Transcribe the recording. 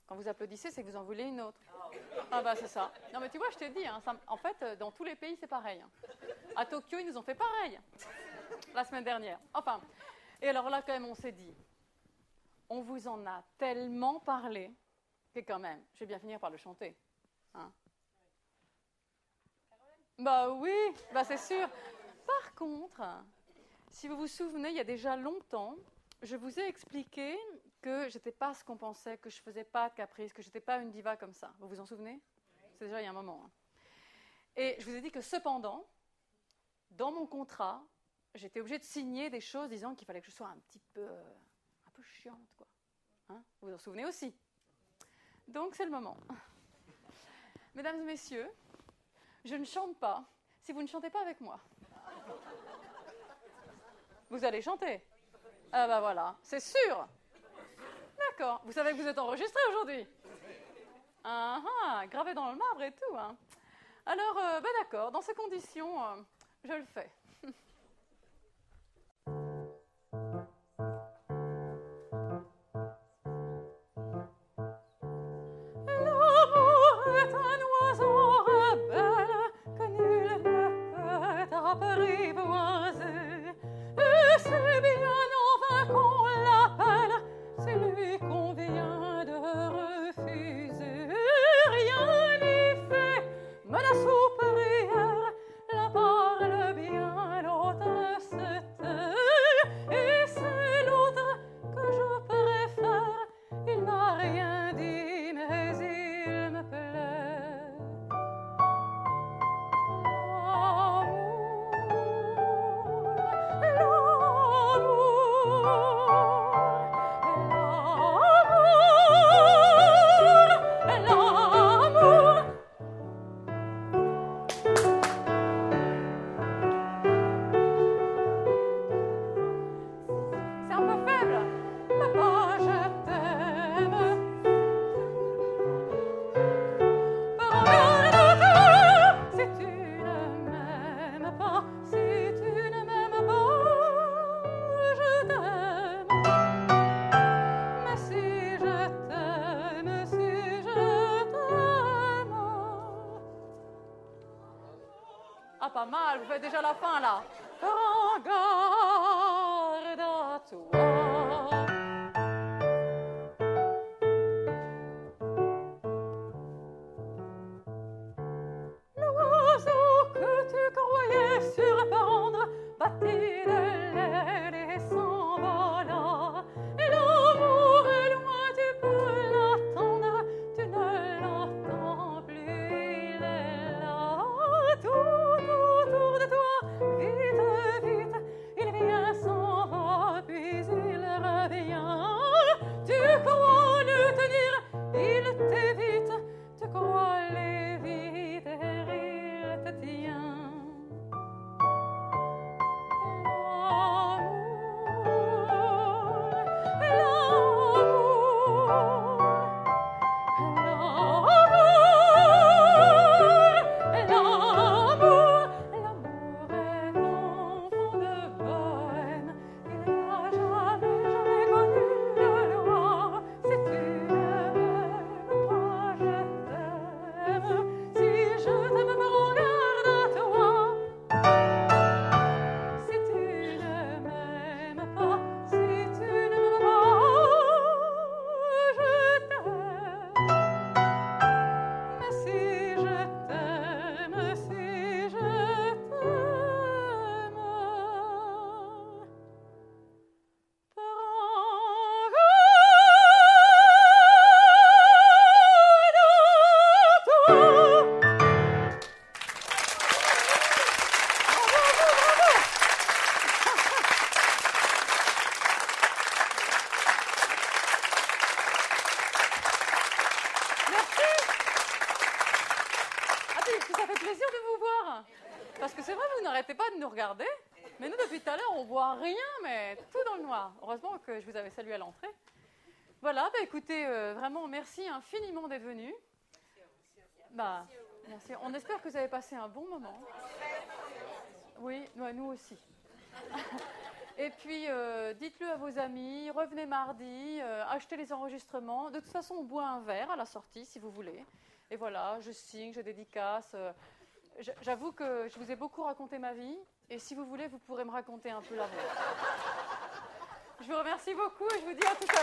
Quand vous applaudissez, c'est que vous en voulez une autre. Ah bah c'est ça. Non mais tu vois, je t'ai dit, hein, en fait, dans tous les pays, c'est pareil. Hein. À Tokyo, ils nous ont fait pareil. La semaine dernière. Enfin, et alors là, quand même, on s'est dit, on vous en a tellement parlé que quand même, je vais bien finir par le chanter. Hein. Bah oui, bah c'est sûr. Par contre, si vous vous souvenez, il y a déjà longtemps, je vous ai expliqué que j'étais pas ce qu'on pensait, que je faisais pas de caprice, que j'étais pas une diva comme ça. Vous vous en souvenez? C'est déjà il y a un moment. Hein. Et je vous ai dit que cependant, dans mon contrat, j'étais obligée de signer des choses disant qu'il fallait que je sois un peu chiante, quoi. Hein, vous vous en souvenez aussi? Donc c'est le moment. Mesdames et messieurs, je ne chante pas si vous ne chantez pas avec moi. Vous allez chanter? Ah bah voilà, c'est sûr. D'accord, vous savez que vous êtes enregistré aujourd'hui. Ah ah, gravé dans le marbre et tout. Hein. Alors, bah d'accord, dans ces conditions, je le fais. L'amour est un oiseau rebelle que nul ne peut apprivoiser. Et c'est bien en vain qu'on l'appelle, c'est lui qu'on vient de refuser. Rien n'y fait, menace ou prière, l'un parle bien, l'autre se tait. Et c'est l'autre que je préfère, il n'a rien dit, mais il me plaît. C'est un peu faible. Papa, je t'aime. Regarde-toi, si tu ne m'aimes pas, si tu ne m'aimes pas, je t'aime. Mais si je t'aime, si je t'aime. Ah, pas mal, vous faites déjà la fin là. Prends garde à toi. L'oiseau que tu croyais surprendre battit de l'aile et s'envola. Et l'amour est loin, tu peux l'attendre, tu ne l'entends plus, il est là. Tout autour de toi, vite, vite, il vient, s'en va, puis il revient. Tu crois le tenir, il t'évite, tu crois l'éviter, il te tient. Ça fait plaisir de vous voir. Parce que c'est vrai, vous n'arrêtez pas de nous regarder. Mais nous, depuis tout à l'heure, on voit rien, mais tout dans le noir. Heureusement que je vous avais salué à l'entrée. Voilà, bah écoutez, vraiment, merci infiniment d'être venus. Bah, merci. On espère que vous avez passé un bon moment. Oui, nous aussi. Et puis, dites-le à vos amis, revenez mardi, achetez les enregistrements. De toute façon, on boit un verre à la sortie, si vous voulez. Et voilà, je signe, je dédicace. J'avoue que je vous ai beaucoup raconté ma vie. Et si vous voulez, vous pourrez me raconter un peu la vôtre. Je vous remercie beaucoup et je vous dis à tout à l'heure.